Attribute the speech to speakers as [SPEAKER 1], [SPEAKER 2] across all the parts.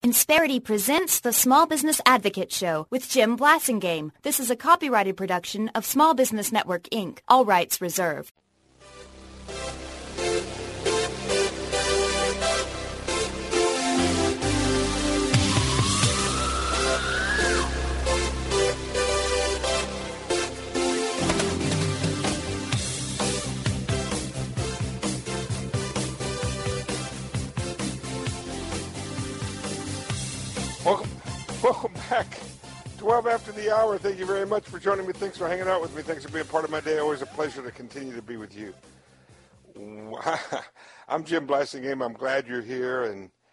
[SPEAKER 1] Insperity presents the Small Business Advocate Show with Jim Blasingame. This is a copyrighted production of Small Business Network, Inc., all rights reserved.
[SPEAKER 2] Welcome back. 12 after the hour. Thank you very much for joining me. Thanks for hanging out with me. Thanks for being part of my day. Always a pleasure to continue to be with you. I'm Jim Blasingame. I'm glad you're here,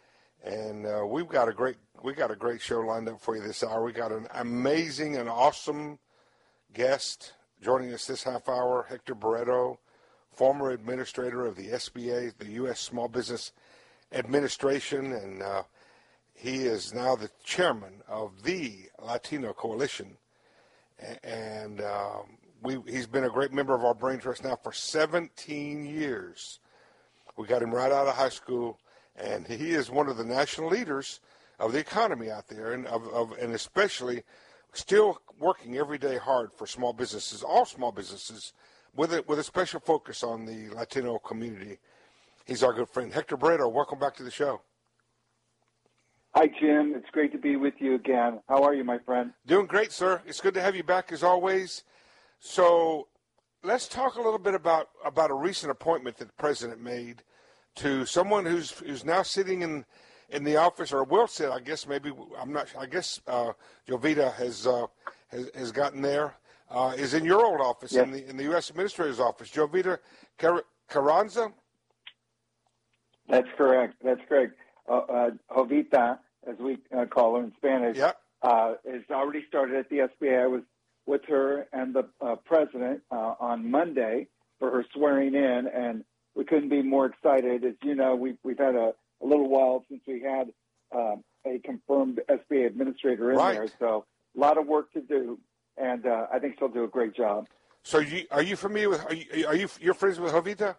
[SPEAKER 2] and we've got a great show lined up for you this hour. We got an amazing and awesome guest joining us this half hour. Hector Barreto, former administrator of the SBA, the U.S. Small Business Administration, and he is now the chairman of the Latino Coalition, and he's been a great member of our Brain Trust now for 17 years. We got him right out of high school, and he is one of the national leaders of the economy out there, and and especially still working every day hard for small businesses, all small businesses, with a special focus on the Latino community. He's our good friend. Hector Barreto, welcome back to the show.
[SPEAKER 3] Hi, Jim. It's great to be with you again. How are you, my friend?
[SPEAKER 2] Doing great, sir. It's good to have you back as always. So let's talk a little bit about a recent appointment that the president made to someone who's now sitting in the office, or will sit, I guess. Maybe I'm not. I guess Jovita has gotten there. Is in your old office, yes, in the U.S. Administrator's office. Jovita Carranza.
[SPEAKER 3] That's correct. That's correct. Jovita, as we call her in Spanish,
[SPEAKER 2] yep,
[SPEAKER 3] has already started at the SBA. I was with her and the president on Monday for her swearing in, and we couldn't be more excited. As you know, we've had a little while since we had a confirmed SBA administrator in there, so a lot of work to do, and I think she'll do a great job.
[SPEAKER 2] So, are you familiar with? You're friends with Jovita?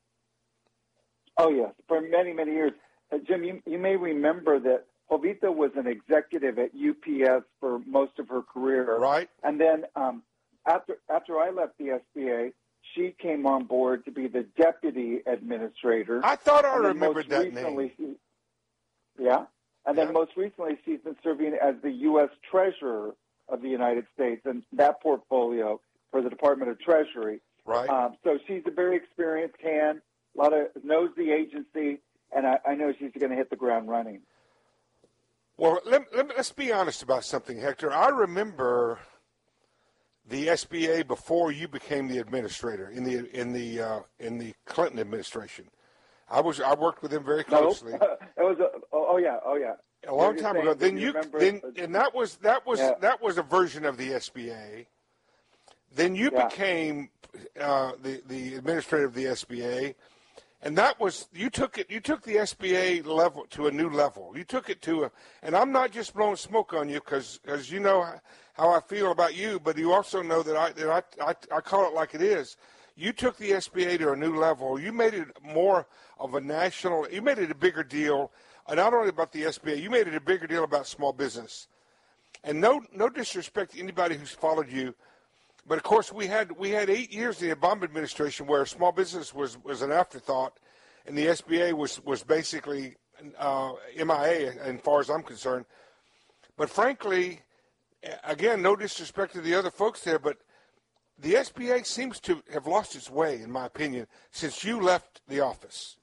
[SPEAKER 3] Oh yes, for many years. Jim, you may remember that Jovita was an executive at UPS for most of her career.
[SPEAKER 2] Right.
[SPEAKER 3] And then after I left the SBA, she came on board to be the deputy administrator.
[SPEAKER 2] I thought I remembered that name.
[SPEAKER 3] Yeah. And then most recently, she's been serving as the U.S. Treasurer of the United States and that portfolio for the Department of Treasury.
[SPEAKER 2] Right.
[SPEAKER 3] So she's a very experienced hand, knows the agency, and I know she's going to hit the ground running.
[SPEAKER 2] Well, let's be honest about something, Hector. I remember the SBA before you became the administrator in the Clinton administration. I worked with him very closely.
[SPEAKER 3] No, it was oh yeah.
[SPEAKER 2] A long time ago. That was a version of the SBA. Then you became the administrator of the SBA. And that was, you took the SBA level to a new level. You took it to and I'm not just blowing smoke on you because you know how I feel about you, but you also know that I call it like it is. You took the SBA to a new level. You made it more of a national, you made it a bigger deal, not only about the SBA, you made it a bigger deal about small business. And no disrespect to anybody who's followed you, but, of course, we had 8 years in the Obama administration where small business was an afterthought, and the SBA was basically MIA as far as I'm concerned. But, frankly, again, no disrespect to the other folks there, but the SBA seems to have lost its way, in my opinion, since you left the office.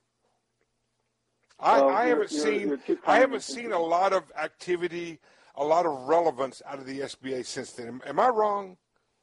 [SPEAKER 2] I haven't seen a lot of activity, a lot of relevance out of the SBA since then. Am I wrong?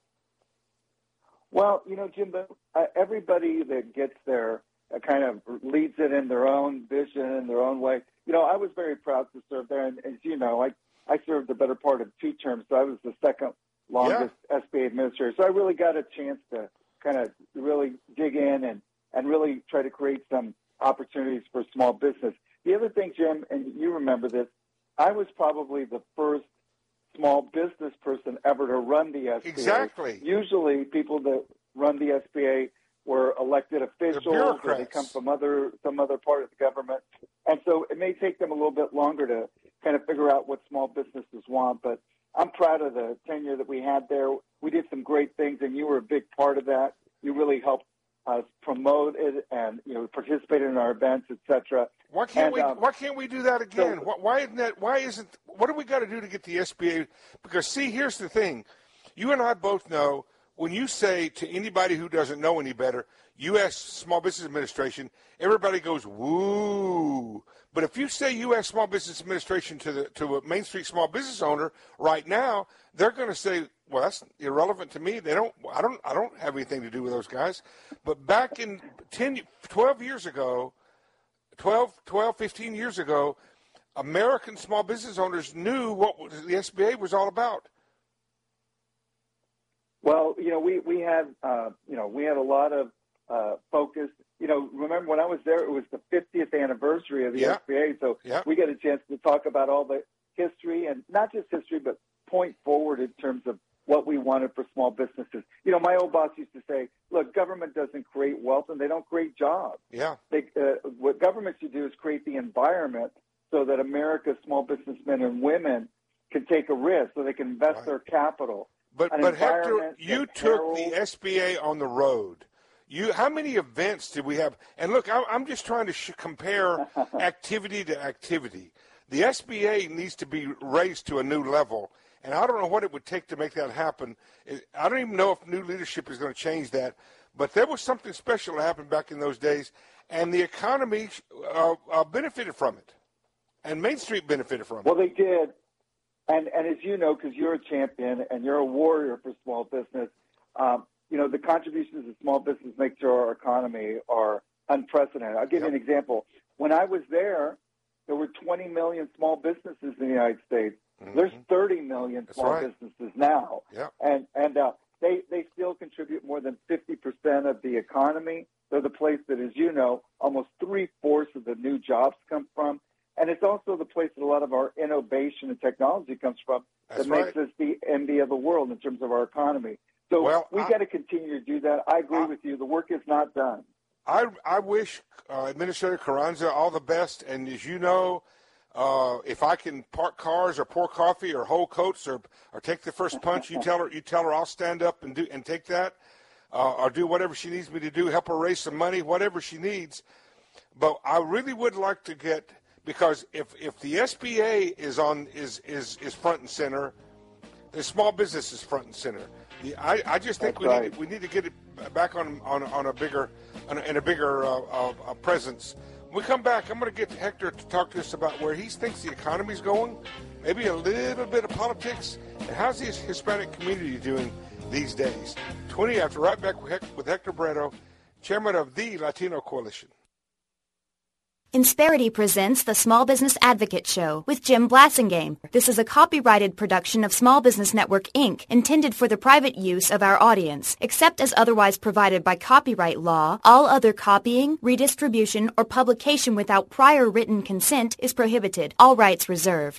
[SPEAKER 3] Well, Jim, everybody that gets there kind of leads it in their own vision, in their own way. I was very proud to serve there, and as you know, I served the better part of 2 terms, so I was the second longest SBA administrator. So I really got a chance to kind of really dig in and really try to create some opportunities for small business. The other thing, Jim, and you remember this, I was probably the first small business person ever to run the SBA.
[SPEAKER 2] Exactly.
[SPEAKER 3] Usually people that run the SBA were elected officials or they come from some other part of the government. And so it may take them a little bit longer to kind of figure out what small businesses want. But I'm proud of the tenure that we had there. We did some great things, and you were a big part of that. You really helped us promote it and, participated in our events, et cetera.
[SPEAKER 2] Why can't we do that again? Why isn't what do we got to do to get the SBA? Because, see, here's the thing. You and I both know when you say to anybody who doesn't know any better, U.S. Small Business Administration, everybody goes, woo. But if you say U.S. Small Business Administration to a Main Street small business owner right now, they're going to say, well, that's irrelevant to me. I don't have anything to do with those guys. But back in 12 years ago, 15 years ago, American small business owners knew what the SBA was all about.
[SPEAKER 3] Well, we had a lot of focus. Remember when I was there, it was the 50th anniversary of the SBA, so we got a chance to talk about all the history, and not just history, but point forward in terms of what we wanted for small businesses. My old boss used to say, look, government doesn't create wealth and they don't create jobs.
[SPEAKER 2] Yeah.
[SPEAKER 3] What government should do is create the environment so that America's small businessmen and women can take a risk, so they can invest their capital.
[SPEAKER 2] But Hector, you took the SBA on the road. How many events did we have? And look, I'm just trying to compare activity to activity. The SBA needs to be raised to a new level, and I don't know what it would take to make that happen. I don't even know if new leadership is going to change that, but there was something special that happened back in those days, and the economy benefited from it, and Main Street benefited from it.
[SPEAKER 3] Well, they did, and as you know, because you're a champion and you're a warrior for small business, the contributions that small business make to our economy are unprecedented. I'll give you an example. When I was there were 20 million small businesses in the United States. Mm-hmm. There's 30 million small businesses now.
[SPEAKER 2] Yeah.
[SPEAKER 3] And they still contribute more than 50% of the economy. They're the place that, as you know, almost 3/4 of the new jobs come from. And it's also the place that a lot of our innovation and technology comes from makes us the envy of the world in terms of our economy. So we got to continue to do that. I agree with you. The work is not done.
[SPEAKER 2] I wish Administrator Carranza all the best. And as you know, if I can park cars or pour coffee or hold coats or take the first punch, you tell her I'll stand up and take that, or do whatever she needs me to do, help her raise some money, whatever she needs. But I really would like to get, because if the SBA is front and center, the small business is front and center. I just think we need to get it back on a bigger presence. When we come back, I'm going to get Hector to talk to us about where he thinks the economy's going, maybe a little bit of politics, and how's the Hispanic community doing these days. 20 after, right back with Hector Barreto, chairman of the Latino Coalition.
[SPEAKER 1] Insperity presents the Small Business Advocate Show with Jim Blasingame. This is a copyrighted production of Small Business Network, Inc., intended for the private use of our audience. Except as otherwise provided by copyright law, all other copying, redistribution, or publication without prior written consent is prohibited. All rights reserved.